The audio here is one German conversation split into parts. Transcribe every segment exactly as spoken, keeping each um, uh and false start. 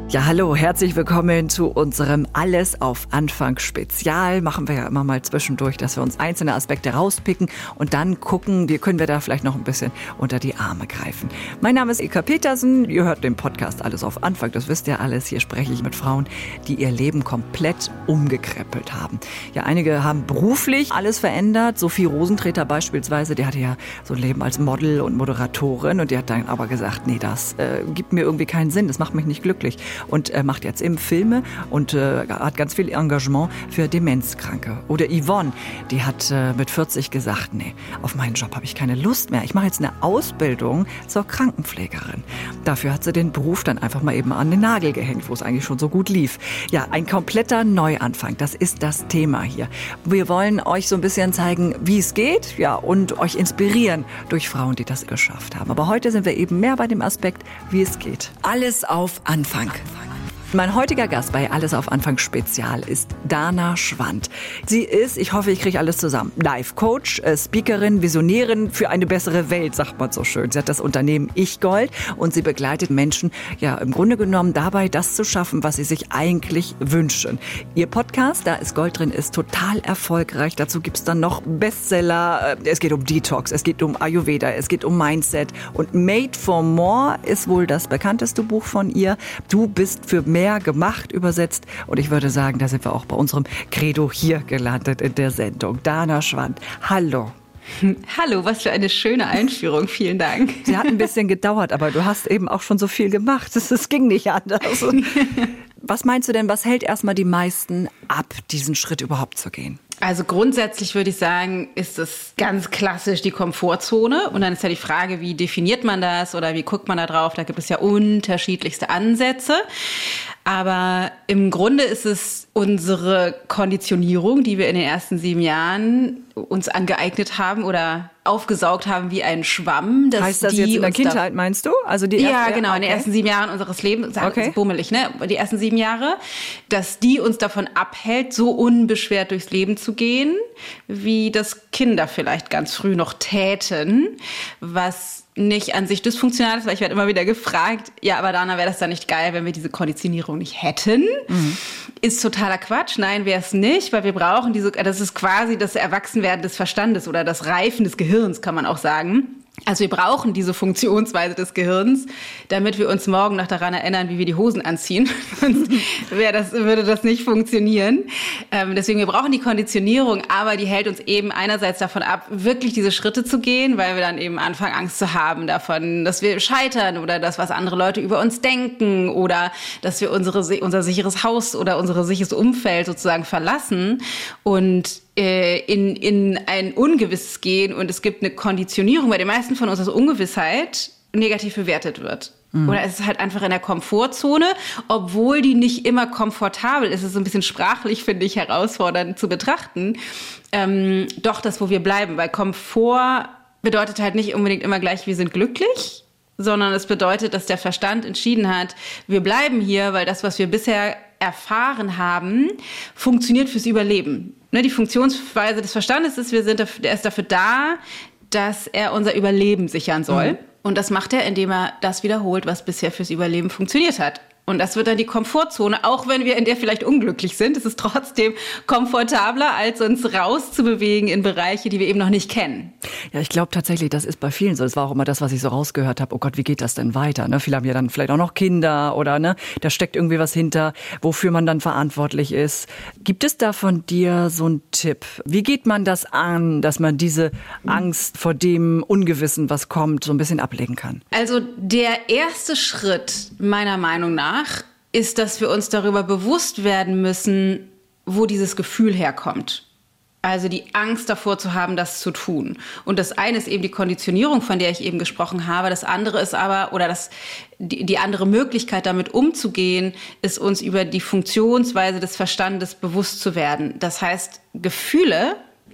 Ja, hallo, herzlich willkommen zu unserem Alles auf Anfang Spezial. Machen wir ja immer mal zwischendurch, dass wir uns einzelne Aspekte rauspicken und dann gucken, wie können wir da vielleicht noch ein bisschen unter die Arme greifen. Mein Name ist Eka Petersen, ihr hört den Podcast Alles auf Anfang, das wisst ihr alles. Hier spreche ich mit Frauen, die ihr Leben komplett umgekrempelt haben. Ja, einige haben beruflich alles verändert. Sophie Rosentreter beispielsweise, die hatte ja so ein Leben als Model und Moderatorin und die hat dann aber gesagt, nee, das äh, gibt mir irgendwie keinen Sinn, das macht mich nicht glücklich. Und äh, macht jetzt eben Filme und äh, hat ganz viel Engagement für Demenzkranke. Oder Yvonne, die hat äh, mit vierzig gesagt, nee, auf meinen Job habe ich keine Lust mehr. Ich mache jetzt eine Ausbildung zur Krankenpflegerin. Dafür hat sie den Beruf dann einfach mal eben an den Nagel gehängt, wo es eigentlich schon so gut lief. Ja, ein kompletter Neuanfang, das ist das Thema hier. Wir wollen euch so ein bisschen zeigen, wie es geht, ja, und euch inspirieren durch Frauen, die das geschafft haben. Aber heute sind wir eben mehr bei dem Aspekt, wie es geht. Alles auf Anfang. Mein heutiger Gast bei Alles auf Anfang Spezial ist Dana Schwand. Sie ist, ich hoffe, ich kriege alles zusammen, Life-Coach, äh, Speakerin, Visionärin für eine bessere Welt, sagt man so schön. Sie hat das Unternehmen Ich Gold und sie begleitet Menschen, ja, im Grunde genommen dabei, das zu schaffen, was sie sich eigentlich wünschen. Ihr Podcast, da ist Gold drin, ist total erfolgreich. Dazu gibt's dann noch Bestseller. Es geht um Detox, es geht um Ayurveda, es geht um Mindset. Und Made for More ist wohl das bekannteste Buch von ihr. Du bist für mehr gemacht, übersetzt. Und ich würde sagen, da sind wir auch bei unserem Credo hier gelandet in der Sendung. Dana Schwand, hallo. Hallo, was für eine schöne Einführung. Vielen Dank. Sie hat ein bisschen gedauert, aber du hast eben auch schon so viel gemacht. Es ging nicht anders. Was meinst du denn, was hält erstmal die meisten ab, diesen Schritt überhaupt zu gehen? Also grundsätzlich würde ich sagen, ist es ganz klassisch die Komfortzone. Und dann ist ja die Frage, wie definiert man das oder wie guckt man da drauf? Da gibt es ja unterschiedlichste Ansätze. Aber im Grunde ist es unsere Konditionierung, die wir in den ersten sieben Jahren uns angeeignet haben oder aufgesaugt haben wie ein Schwamm. Dass heißt das jetzt in der Kindheit, meinst du? Also die ja, erste, genau, okay. In den ersten sieben Jahren unseres Lebens, sagen okay. wir bummelig, ne? Die ersten sieben Jahre, dass die uns davon abhält, so unbeschwert durchs Leben zu gehen, wie das Kinder vielleicht ganz früh noch täten, was nicht an sich dysfunktional ist, weil ich werde immer wieder gefragt, ja, aber Dana, wäre das dann nicht geil, wenn wir diese Konditionierung nicht hätten? Mhm. Ist totaler Quatsch. Nein, wäre es nicht, weil wir brauchen diese, das ist quasi das Erwachsenwerden des Verstandes oder das Reifen des Gehirns, kann man auch sagen. Also wir brauchen diese Funktionsweise des Gehirns, damit wir uns morgen noch daran erinnern, wie wir die Hosen anziehen. Sonst wäre das, würde das nicht funktionieren. Ähm, deswegen, wir brauchen die Konditionierung, aber die hält uns eben einerseits davon ab, wirklich diese Schritte zu gehen, weil wir dann eben anfangen, Angst zu haben davon, dass wir scheitern oder das, was andere Leute über uns denken oder dass wir unsere, unser sicheres Haus oder unser sicheres Umfeld sozusagen verlassen und in, in ein Ungewisses gehen und es gibt eine Konditionierung bei den meisten von uns, dass Ungewissheit negativ bewertet wird. Mhm. Oder es ist halt einfach in der Komfortzone, obwohl die nicht immer komfortabel ist. Es ist so ein bisschen sprachlich, finde ich, herausfordernd zu betrachten. Ähm, doch das, wo wir bleiben, weil Komfort bedeutet halt nicht unbedingt immer gleich, wir sind glücklich, sondern es bedeutet, dass der Verstand entschieden hat, wir bleiben hier, weil das, was wir bisher erfahren haben, funktioniert fürs Überleben. Ne, die Funktionsweise des Verstandes ist, wir sind dafür, er ist dafür da, dass er unser Überleben sichern soll. Mhm. Und das macht er, indem er das wiederholt, was bisher fürs Überleben funktioniert hat. Und das wird dann die Komfortzone, auch wenn wir in der vielleicht unglücklich sind. Es ist trotzdem komfortabler, als uns rauszubewegen in Bereiche, die wir eben noch nicht kennen. Ja, ich glaube tatsächlich, das ist bei vielen so. Das war auch immer das, was ich so rausgehört habe. Oh Gott, wie geht das denn weiter? Ne? Viele haben ja dann vielleicht auch noch Kinder oder ne, da steckt irgendwie was hinter, wofür man dann verantwortlich ist. Gibt es da von dir so einen Tipp? Wie geht man das an, dass man diese Angst vor dem Ungewissen, was kommt, so ein bisschen ablegen kann? Also der erste Schritt meiner Meinung nach ist, dass wir uns darüber bewusst werden müssen, wo dieses Gefühl herkommt. Also die Angst davor zu haben, das zu tun. Und das eine ist eben die Konditionierung, von der ich eben gesprochen habe. Das andere ist aber, oder das, die, die andere Möglichkeit, damit umzugehen, ist uns über die Funktionsweise des Verstandes bewusst zu werden. Das heißt, Gefühle,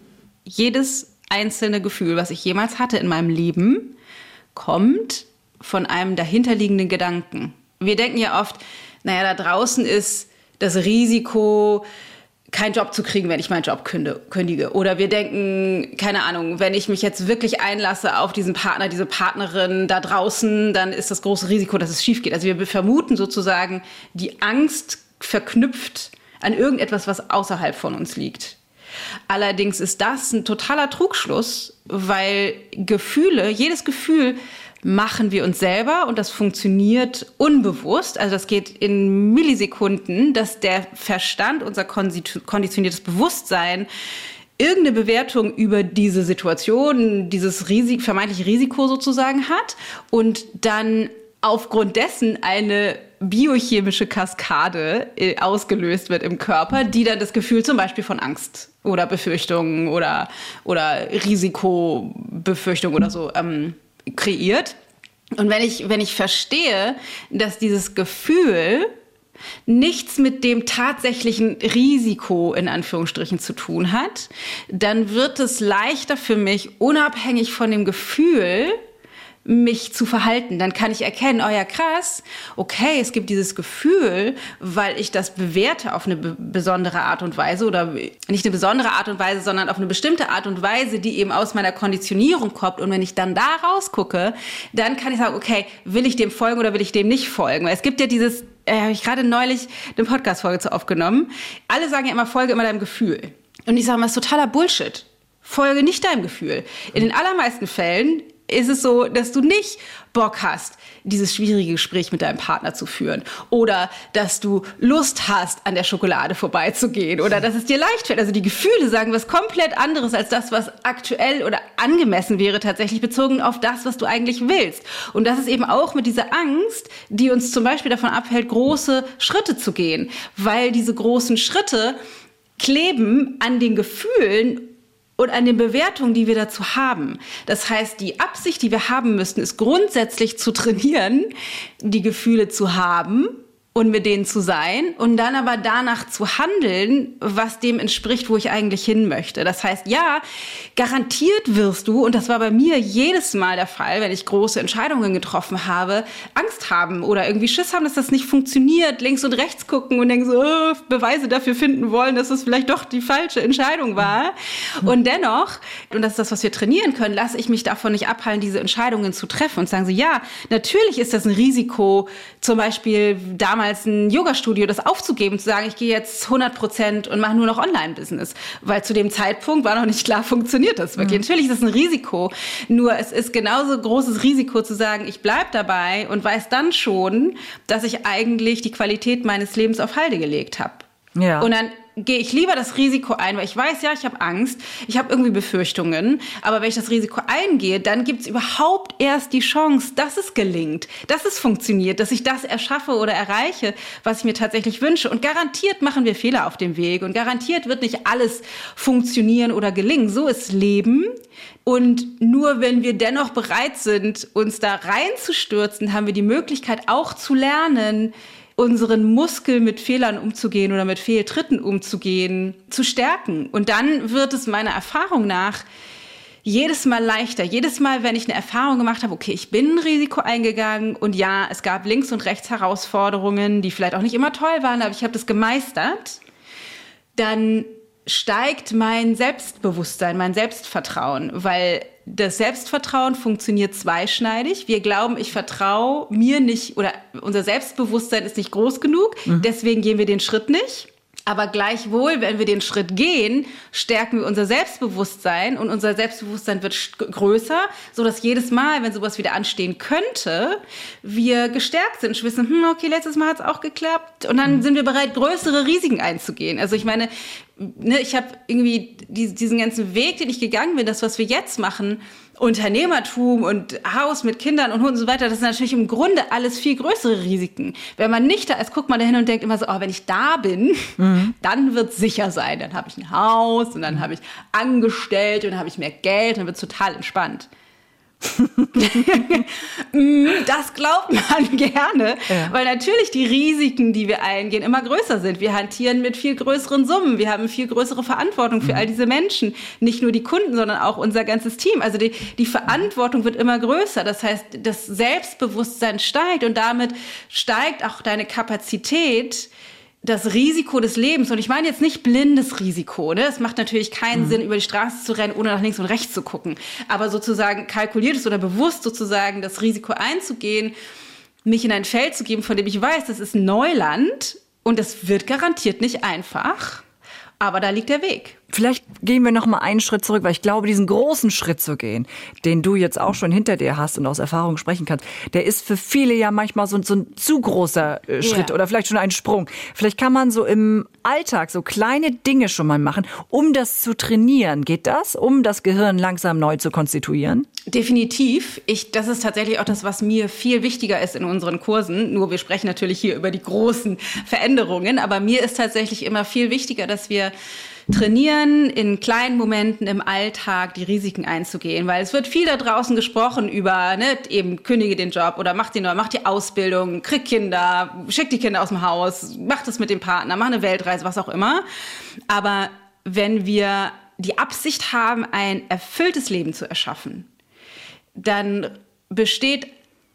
jedes einzelne Gefühl, was ich jemals hatte in meinem Leben, kommt von einem dahinterliegenden Gedanken. Wir denken ja oft, naja, da draußen ist das Risiko, keinen Job zu kriegen, wenn ich meinen Job kündige. Oder wir denken, keine Ahnung, wenn ich mich jetzt wirklich einlasse auf diesen Partner, diese Partnerin da draußen, dann ist das große Risiko, dass es schief geht. Also wir vermuten sozusagen die Angst verknüpft an irgendetwas, was außerhalb von uns liegt. Allerdings ist das ein totaler Trugschluss, weil Gefühle, jedes Gefühl machen wir uns selber und das funktioniert unbewusst. Also das geht in Millisekunden, dass der Verstand, unser konditioniertes Bewusstsein, irgendeine Bewertung über diese Situation, dieses Risik, vermeintliche Risiko sozusagen hat und dann aufgrund dessen eine biochemische Kaskade äh, ausgelöst wird im Körper, die dann das Gefühl zum Beispiel von Angst oder Befürchtungen oder, oder Risikobefürchtung oder so ähm, kreiert. Und wenn ich, wenn ich verstehe, dass dieses Gefühl nichts mit dem tatsächlichen Risiko in Anführungsstrichen zu tun hat, dann wird es leichter für mich, unabhängig von dem Gefühl, mich zu verhalten. Dann kann ich erkennen, oh ja, krass, okay, es gibt dieses Gefühl, weil ich das bewerte auf eine be- besondere Art und Weise oder nicht eine besondere Art und Weise, sondern auf eine bestimmte Art und Weise, die eben aus meiner Konditionierung kommt. Und wenn ich dann da rausgucke, dann kann ich sagen, okay, will ich dem folgen oder will ich dem nicht folgen? Weil es gibt ja dieses, äh, habe ich gerade neulich eine Podcast-Folge zu aufgenommen. Alle sagen ja immer, folge immer deinem Gefühl. Und ich sage mal, das ist totaler Bullshit. Folge nicht deinem Gefühl. In den allermeisten Fällen ist es so, dass du nicht Bock hast, dieses schwierige Gespräch mit deinem Partner zu führen oder dass du Lust hast, an der Schokolade vorbeizugehen oder dass es dir leicht fällt. Also die Gefühle sagen was komplett anderes als das, was aktuell oder angemessen wäre, tatsächlich bezogen auf das, was du eigentlich willst. Und das ist eben auch mit dieser Angst, die uns zum Beispiel davon abhält, große Schritte zu gehen, weil diese großen Schritte kleben an den Gefühlen und an den Bewertungen, die wir dazu haben. Das heißt, die Absicht, die wir haben müssten, ist grundsätzlich zu trainieren, die Gefühle zu haben und mit denen zu sein und dann aber danach zu handeln, was dem entspricht, wo ich eigentlich hin möchte. Das heißt, ja, garantiert wirst du, und das war bei mir jedes Mal der Fall, wenn ich große Entscheidungen getroffen habe, Angst haben oder irgendwie Schiss haben, dass das nicht funktioniert, links und rechts gucken und denken so, oh, Beweise dafür finden wollen, dass es vielleicht doch die falsche Entscheidung war. Mhm. Und dennoch, und das ist das, was wir trainieren können, lasse ich mich davon nicht abhalten, diese Entscheidungen zu treffen und sagen so, ja, natürlich ist das ein Risiko, zum Beispiel damals als ein Yoga-Studio das aufzugeben, zu sagen, ich gehe jetzt hundert Prozent und mache nur noch Online-Business. Weil zu dem Zeitpunkt war noch nicht klar, funktioniert das wirklich. Mhm. Natürlich ist das ein Risiko, nur es ist genauso großes Risiko zu sagen, ich bleibe dabei und weiß dann schon, dass ich eigentlich die Qualität meines Lebens auf Halde gelegt habe. Ja. Und dann gehe ich lieber das Risiko ein, weil ich weiß, ja, ich habe Angst, ich habe irgendwie Befürchtungen, aber wenn ich das Risiko eingehe, dann gibt es überhaupt erst die Chance, dass es gelingt, dass es funktioniert, dass ich das erschaffe oder erreiche, was ich mir tatsächlich wünsche. Und garantiert machen wir Fehler auf dem Weg und garantiert wird nicht alles funktionieren oder gelingen. So ist Leben. Und nur wenn wir dennoch bereit sind, uns da reinzustürzen, haben wir die Möglichkeit auch zu lernen, unseren Muskel mit Fehlern umzugehen oder mit Fehltritten umzugehen, zu stärken. Und dann wird es meiner Erfahrung nach jedes Mal leichter. Jedes Mal, wenn ich eine Erfahrung gemacht habe, okay, ich bin ein Risiko eingegangen und ja, es gab links und rechts Herausforderungen, die vielleicht auch nicht immer toll waren, aber ich habe das gemeistert, dann steigt mein Selbstbewusstsein, mein Selbstvertrauen, weil das Selbstvertrauen funktioniert zweischneidig. Wir glauben, ich vertraue mir nicht oder unser Selbstbewusstsein ist nicht groß genug, mhm. deswegen gehen wir den Schritt nicht. Aber gleichwohl, wenn wir den Schritt gehen, stärken wir unser Selbstbewusstsein und unser Selbstbewusstsein wird größer, sodass jedes Mal, wenn sowas wieder anstehen könnte, wir gestärkt sind und wissen, hm, okay, letztes Mal hat es auch geklappt und dann mhm. sind wir bereit, größere Risiken einzugehen. Also ich meine, ne, ich habe irgendwie diesen ganzen Weg, den ich gegangen bin, das, was wir jetzt machen, Unternehmertum und Haus mit Kindern und Hunden und so weiter, das ist natürlich im Grunde alles viel größere Risiken. Wenn man nicht da ist, guckt man da hin und denkt immer so, oh, wenn ich da bin, mhm. dann wird es sicher sein. Dann habe ich ein Haus und dann habe ich Angestellte und dann habe ich mehr Geld und dann wird es total entspannt. Das glaubt man gerne, ja. Weil natürlich die Risiken, die wir eingehen, immer größer sind. Wir hantieren mit viel größeren Summen. Wir haben viel größere Verantwortung für mhm. all diese Menschen. Nicht nur die Kunden, sondern auch unser ganzes Team. Also die, die Verantwortung wird immer größer. Das heißt, das Selbstbewusstsein steigt und damit steigt auch deine Kapazität, das Risiko des Lebens, und ich meine jetzt nicht blindes Risiko, ne? Es macht natürlich keinen mhm. Sinn, über die Straße zu rennen, ohne nach links und rechts zu gucken. Aber sozusagen kalkuliertes oder bewusst sozusagen das Risiko einzugehen, mich in ein Feld zu geben, von dem ich weiß, das ist Neuland und das wird garantiert nicht einfach, aber da liegt der Weg. Vielleicht gehen wir noch mal einen Schritt zurück, weil ich glaube, diesen großen Schritt zu gehen, den du jetzt auch schon hinter dir hast und aus Erfahrung sprechen kannst, der ist für viele ja manchmal so, so ein zu großer äh, Schritt yeah. oder vielleicht schon ein Sprung. Vielleicht kann man so im Alltag so kleine Dinge schon mal machen, um das zu trainieren. Geht das, um das Gehirn langsam neu zu konstituieren? Definitiv. Ich, das ist tatsächlich auch das, was mir viel wichtiger ist in unseren Kursen. Nur wir sprechen natürlich hier über die großen Veränderungen, aber mir ist tatsächlich immer viel wichtiger, dass wir trainieren, in kleinen Momenten im Alltag die Risiken einzugehen, weil es wird viel da draußen gesprochen über, ne, eben kündige den Job oder mach den neu, mach die Ausbildung, krieg Kinder, schick die Kinder aus dem Haus, mach das mit dem Partner, mach eine Weltreise, was auch immer. Aber wenn wir die Absicht haben, ein erfülltes Leben zu erschaffen, dann besteht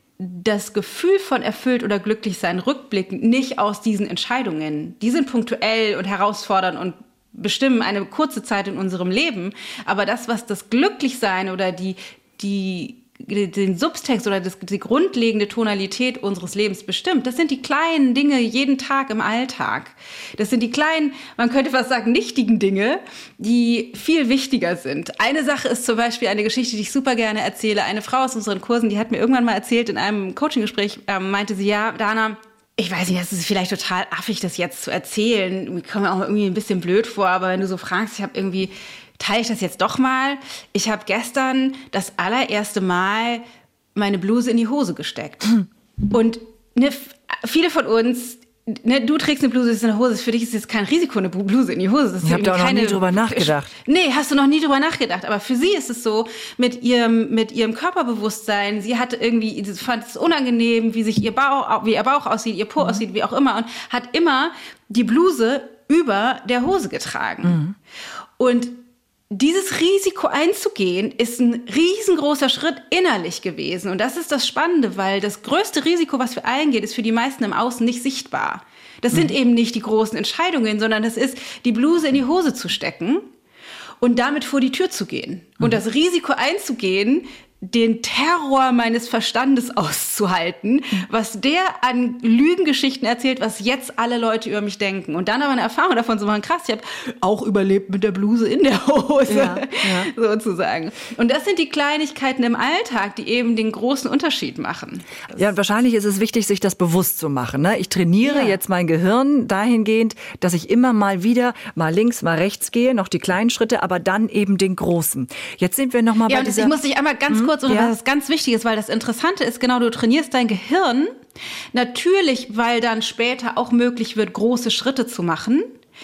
das Gefühl von erfüllt oder glücklich sein rückblickend nicht aus diesen Entscheidungen. Die sind punktuell und herausfordernd und bestimmen eine kurze Zeit in unserem Leben, aber das, was das Glücklichsein oder die, die, den Subtext oder das, die grundlegende Tonalität unseres Lebens bestimmt, das sind die kleinen Dinge jeden Tag im Alltag. Das sind die kleinen, man könnte fast sagen, nichtigen Dinge, die viel wichtiger sind. Eine Sache ist zum Beispiel eine Geschichte, die ich super gerne erzähle. Eine Frau aus unseren Kursen, die hat mir irgendwann mal erzählt, in einem Coaching-Gespräch, ähm, meinte sie, ja, Dana, ich weiß nicht, das ist vielleicht total affig, das jetzt zu erzählen. Mir kommt mir auch irgendwie ein bisschen blöd vor, aber wenn du so fragst, ich habe irgendwie, teile ich das jetzt doch mal. Ich habe gestern das allererste Mal meine Bluse in die Hose gesteckt. Mhm. Und ne, viele von uns, ne, du trägst eine Bluse in der Hose, für dich ist jetzt kein Risiko, eine Bluse in die Hose. Das ich habe da auch noch nie drüber nachgedacht. Nee, hast du noch nie drüber nachgedacht. Aber für sie ist es so, mit ihrem, mit ihrem Körperbewusstsein, sie hatte irgendwie, sie fand es unangenehm, wie sich ihr Bauch, wie ihr Bauch aussieht, ihr Po mhm. aussieht, wie auch immer, und hat immer die Bluse über der Hose getragen. Mhm. Und dieses Risiko einzugehen, ist ein riesengroßer Schritt innerlich gewesen. Und das ist das Spannende, weil das größte Risiko, was wir eingehen, ist für die meisten im Außen nicht sichtbar. Das sind mhm. eben nicht die großen Entscheidungen, sondern das ist, die Bluse in die Hose zu stecken und damit vor die Tür zu gehen. Mhm. Und das Risiko einzugehen, den Terror meines Verstandes auszuhalten, was der an Lügengeschichten erzählt, was jetzt alle Leute über mich denken. Und dann aber eine Erfahrung davon zu machen, krass, ich habe auch überlebt mit der Bluse in der Hose, ja, ja. sozusagen. Und das sind die Kleinigkeiten im Alltag, die eben den großen Unterschied machen. Das ja, und wahrscheinlich ist es wichtig, sich das bewusst zu machen. Ne? Ich trainiere ja. jetzt mein Gehirn dahingehend, dass ich immer mal wieder mal links, mal rechts gehe, noch die kleinen Schritte, aber dann eben den großen. Jetzt sind wir noch mal ja, bei und dieser... Ich muss dich einmal ganz kurz Kurz, oder ja. was ganz wichtig ist, weil das Interessante ist, genau, du trainierst dein Gehirn, natürlich, weil dann später auch möglich wird, große Schritte zu machen,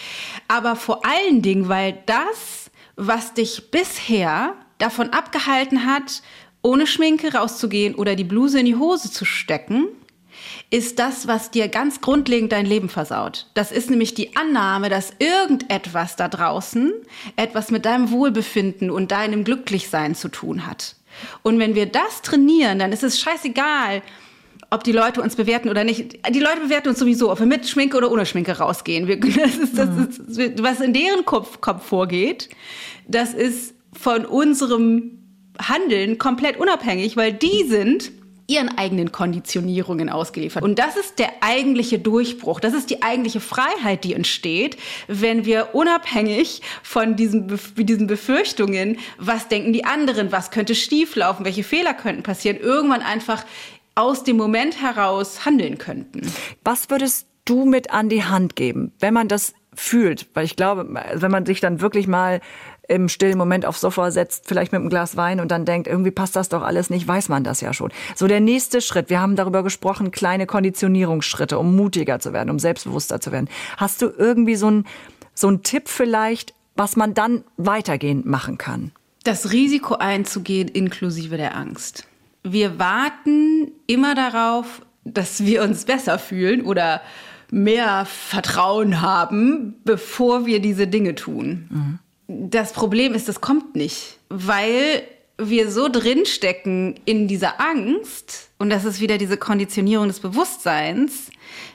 aber vor allen Dingen, weil das, was dich bisher davon abgehalten hat, ohne Schminke rauszugehen oder die Bluse in die Hose zu stecken, ist das, was dir ganz grundlegend dein Leben versaut. Das ist nämlich die Annahme, dass irgendetwas da draußen etwas mit deinem Wohlbefinden und deinem Glücklichsein zu tun hat. Und wenn wir das trainieren, dann ist es scheißegal, ob die Leute uns bewerten oder nicht. Die Leute bewerten uns sowieso, ob wir mit Schminke oder ohne Schminke rausgehen. Wir, das ist, das ist, was in deren Kopf, Kopf vorgeht, das ist von unserem Handeln komplett unabhängig, weil die sind ihren eigenen Konditionierungen ausgeliefert. Und das ist der eigentliche Durchbruch. Das ist die eigentliche Freiheit, die entsteht, wenn wir unabhängig von diesen, diesen Befürchtungen, was denken die anderen, was könnte schieflaufen, welche Fehler könnten passieren, irgendwann einfach aus dem Moment heraus handeln könnten. Was würdest du mit an die Hand geben, wenn man das fühlt? Weil ich glaube, wenn man sich dann wirklich mal im stillen Moment aufs Sofa setzt, vielleicht mit einem Glas Wein und dann denkt, irgendwie passt das doch alles nicht, weiß man das ja schon. So der nächste Schritt, wir haben darüber gesprochen, kleine Konditionierungsschritte, um mutiger zu werden, um selbstbewusster zu werden. Hast du irgendwie so einen so einen Tipp vielleicht, was man dann weitergehend machen kann? Das Risiko einzugehen inklusive der Angst. Wir warten immer darauf, dass wir uns besser fühlen oder mehr Vertrauen haben, bevor wir diese Dinge tun. Mhm. Das Problem ist, das kommt nicht, weil wir so drinstecken in dieser Angst, und das ist wieder diese Konditionierung des Bewusstseins,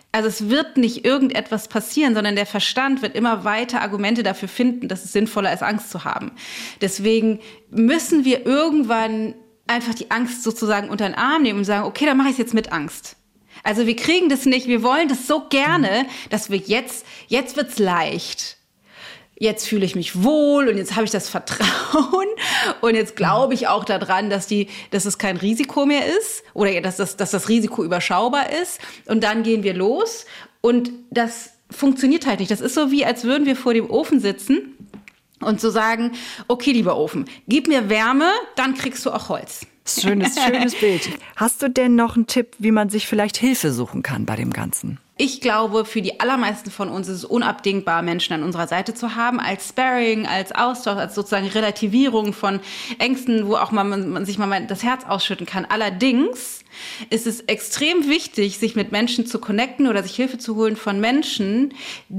Also es wird nicht irgendetwas passieren, sondern der Verstand wird immer weiter Argumente dafür finden, dass es sinnvoller ist, Angst zu haben. Deswegen müssen wir irgendwann einfach die Angst sozusagen unter den Arm nehmen und sagen, okay, dann mache ich es jetzt mit Angst. Also wir kriegen das nicht, wir wollen das so gerne, dass wir jetzt, jetzt wird's leicht. Jetzt fühle ich mich wohl und jetzt habe ich das Vertrauen und jetzt glaube ich auch daran, dass die, dass es kein Risiko mehr ist oder dass das, dass das Risiko überschaubar ist. Und dann gehen wir los und das funktioniert halt nicht. Das ist so wie, als würden wir vor dem Ofen sitzen und so sagen, okay, lieber Ofen, gib mir Wärme, dann kriegst du auch Holz. Schönes, schönes Bild. Hast du denn noch einen Tipp, wie man sich vielleicht Hilfe suchen kann bei dem Ganzen? Ich glaube, für die allermeisten von uns ist es unabdingbar, Menschen an unserer Seite zu haben, als Sparring, als Austausch, als sozusagen Relativierung von Ängsten, wo auch man, man sich mal das Herz ausschütten kann. Allerdings ist es extrem wichtig, sich mit Menschen zu connecten oder sich Hilfe zu holen von Menschen,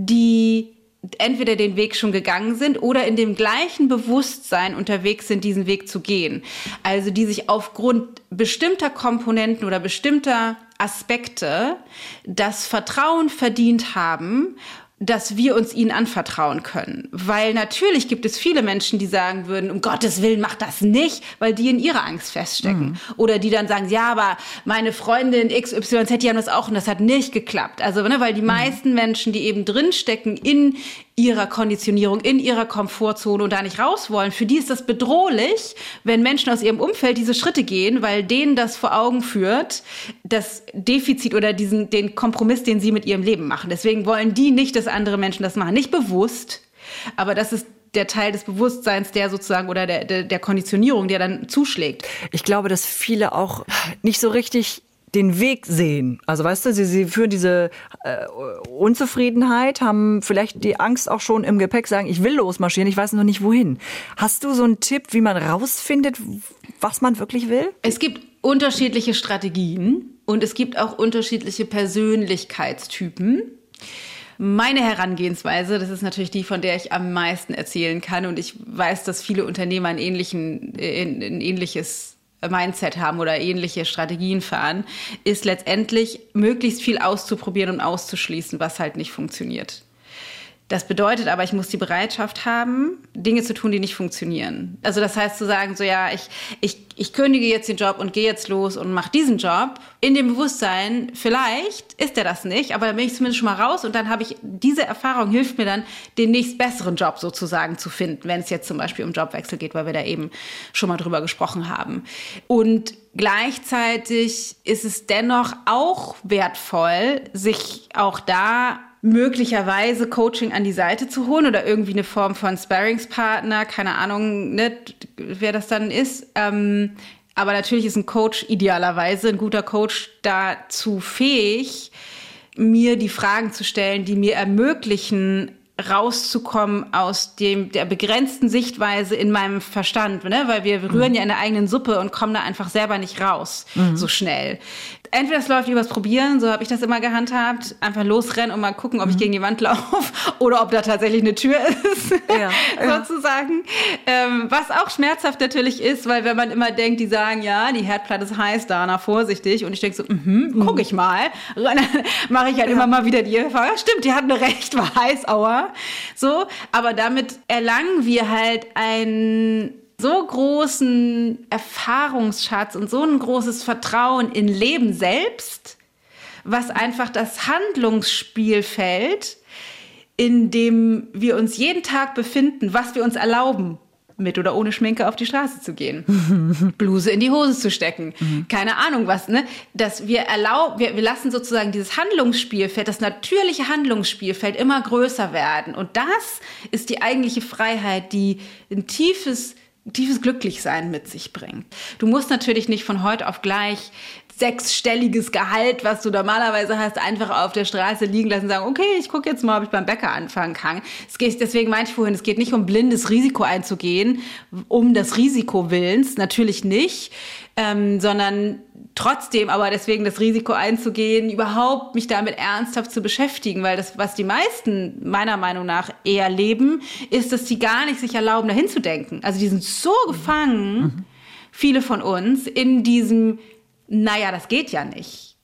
die entweder den Weg schon gegangen sind oder in dem gleichen Bewusstsein unterwegs sind, diesen Weg zu gehen. Also die sich aufgrund bestimmter Komponenten oder bestimmter Aspekte das Vertrauen verdient haben, dass wir uns ihnen anvertrauen können. Weil natürlich gibt es viele Menschen, die sagen würden, um Gottes Willen, mach das nicht, weil die in ihrer Angst feststecken. Mhm. Oder die dann sagen, ja, aber meine Freundin X Y Z, die haben das auch und das hat nicht geklappt. Also, ne, weil die mhm. meisten Menschen, die eben drinstecken in ihrer Konditionierung, in ihrer Komfortzone und da nicht raus wollen, für die ist das bedrohlich, wenn Menschen aus ihrem Umfeld diese Schritte gehen, weil denen das vor Augen führt, das Defizit oder diesen, den Kompromiss, den sie mit ihrem Leben machen. Deswegen wollen die nicht, dass andere Menschen das machen. Nicht bewusst, aber das ist der Teil des Bewusstseins, der sozusagen oder der, der, der Konditionierung, der dann zuschlägt. Ich glaube, dass viele auch nicht so richtig den Weg sehen. Also weißt du, sie, sie führen diese äh, Unzufriedenheit, haben vielleicht die Angst auch schon im Gepäck, sagen, ich will losmarschieren, ich weiß noch nicht wohin. Hast du so einen Tipp, wie man rausfindet, was man wirklich will? Es gibt unterschiedliche Strategien und es gibt auch unterschiedliche Persönlichkeitstypen. Meine Herangehensweise, das ist natürlich die, von der ich am meisten erzählen kann und ich weiß, dass viele Unternehmer ein, ähnlichen, ein, ein ähnliches Mindset haben oder ähnliche Strategien fahren, ist letztendlich möglichst viel auszuprobieren und auszuschließen, was halt nicht funktioniert. Das bedeutet aber, ich muss die Bereitschaft haben, Dinge zu tun, die nicht funktionieren. Also das heißt zu sagen, so ja, ich, ich, ich kündige jetzt den Job und gehe jetzt los und mache diesen Job. In dem Bewusstsein, vielleicht ist er das nicht, aber dann bin ich zumindest schon mal raus und dann habe ich, diese Erfahrung hilft mir dann, den nächst besseren Job sozusagen zu finden, wenn es jetzt zum Beispiel um Jobwechsel geht, weil wir da eben schon mal drüber gesprochen haben. Und gleichzeitig ist es dennoch auch wertvoll, sich auch da möglicherweise Coaching an die Seite zu holen oder irgendwie eine Form von Sparringspartner, keine Ahnung, ne, wer das dann ist. Ähm, aber natürlich ist ein Coach idealerweise, ein guter Coach dazu fähig, mir die Fragen zu stellen, die mir ermöglichen, rauszukommen aus dem der begrenzten Sichtweise in meinem Verstand, ne? Weil wir rühren mhm. ja in der eigenen Suppe und kommen da einfach selber nicht raus, mhm. so schnell. Entweder es läuft übers Probieren, so habe ich das immer gehandhabt, einfach losrennen und mal gucken, ob ich gegen die Wand laufe oder ob da tatsächlich eine Tür ist, ja, sozusagen. Ja. Ähm, was auch schmerzhaft natürlich ist, weil wenn man immer denkt, die sagen, ja, die Herdplatte ist heiß, Dana, vorsichtig. Und ich denke so, mhm, mhm. guck ich mal. Mache ich halt ja. immer mal wieder die Erfahrung. Stimmt, die hatten recht, war heiß, aua. So, aber damit erlangen wir halt ein so großen Erfahrungsschatz und so ein großes Vertrauen in Leben selbst, was einfach das Handlungsspielfeld, in dem wir uns jeden Tag befinden, was wir uns erlauben, mit oder ohne Schminke auf die Straße zu gehen, Bluse in die Hose zu stecken, mhm. keine Ahnung was, ne? Dass wir erlauben, wir, wir lassen sozusagen dieses Handlungsspielfeld, das natürliche Handlungsspielfeld immer größer werden. Und das ist die eigentliche Freiheit, die ein tiefes tiefes Glücklichsein mit sich bringt. Du musst natürlich nicht von heute auf gleich sechsstelliges Gehalt, was du normalerweise hast, einfach auf der Straße liegen lassen und sagen, okay, ich gucke jetzt mal, ob ich beim Bäcker anfangen kann. Es geht, deswegen meinte ich vorhin, es geht nicht um blindes Risiko einzugehen, um des Risikowillens, natürlich nicht, ähm, sondern trotzdem aber deswegen das Risiko einzugehen, überhaupt mich damit ernsthaft zu beschäftigen, weil das, was die meisten meiner Meinung nach eher leben, ist, dass sie gar nicht sich erlauben, dahin zu denken. Also die sind so gefangen, mhm. viele von uns, in diesem naja, das geht ja nicht.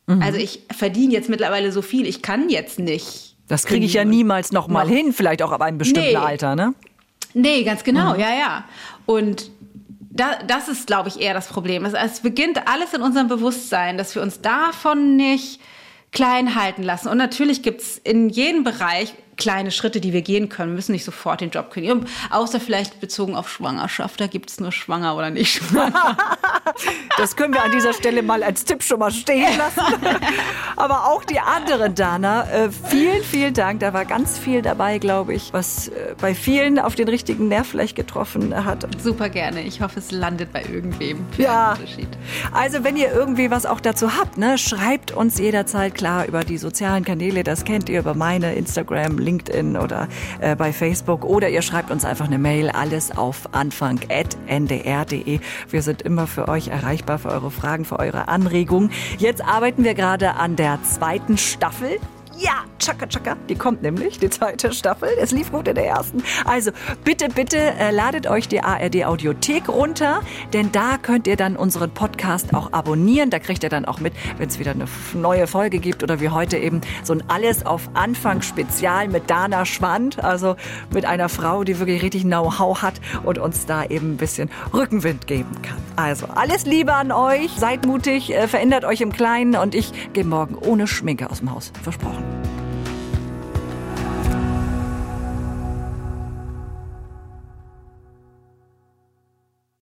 Mhm. Also ich verdiene jetzt mittlerweile so viel, ich kann jetzt nicht. Das kriege ich ja niemals noch mal noch. hin, vielleicht auch ab einem bestimmten nee. Alter, ne? Nee, ganz genau, mhm. ja, ja. Und da, das ist, glaube ich, eher das Problem. Es, es beginnt alles in unserem Bewusstsein, dass wir uns davon nicht klein halten lassen. Und natürlich gibt es in jedem Bereich kleine Schritte, die wir gehen können. Wir müssen nicht sofort den Job kündigen. Außer vielleicht bezogen auf Schwangerschaft. Da gibt es nur schwanger oder nicht schwanger. Das können wir an dieser Stelle mal als Tipp schon mal stehen lassen. Aber auch die anderen, Dana, äh, vielen, vielen Dank. Da war ganz viel dabei, glaube ich, was äh, bei vielen auf den richtigen Nerv vielleicht getroffen hat. Super gerne. Ich hoffe, es landet bei irgendwem. Für ja. einen Unterschied. Also wenn ihr irgendwie was auch dazu habt, ne, schreibt uns jederzeit klar über die sozialen Kanäle. Das kennt ihr über meine Instagram, LinkedIn oder äh, bei Facebook. Oder ihr schreibt uns einfach eine Mail. Alles auf anfang at n d r punkt d e. Wir sind immer für euch erreichbar, für eure Fragen, für eure Anregungen. Jetzt arbeiten wir gerade an der zweiten Staffel. Ja, tschakka, tschakka. Die kommt nämlich, die zweite Staffel. Es lief gut in der ersten. Also bitte, bitte äh, ladet euch die A R D Audiothek runter, denn da könnt ihr dann unseren Podcast auch abonnieren. Da kriegt ihr dann auch mit, wenn es wieder eine neue Folge gibt oder wie heute eben so ein Alles auf Anfang Spezial mit Dana Schwand, also mit einer Frau, die wirklich richtig Know-how hat und uns da eben ein bisschen Rückenwind geben kann. Also alles Liebe an euch, seid mutig, äh, verändert euch im Kleinen und ich gehe morgen ohne Schminke aus dem Haus. Versprochen.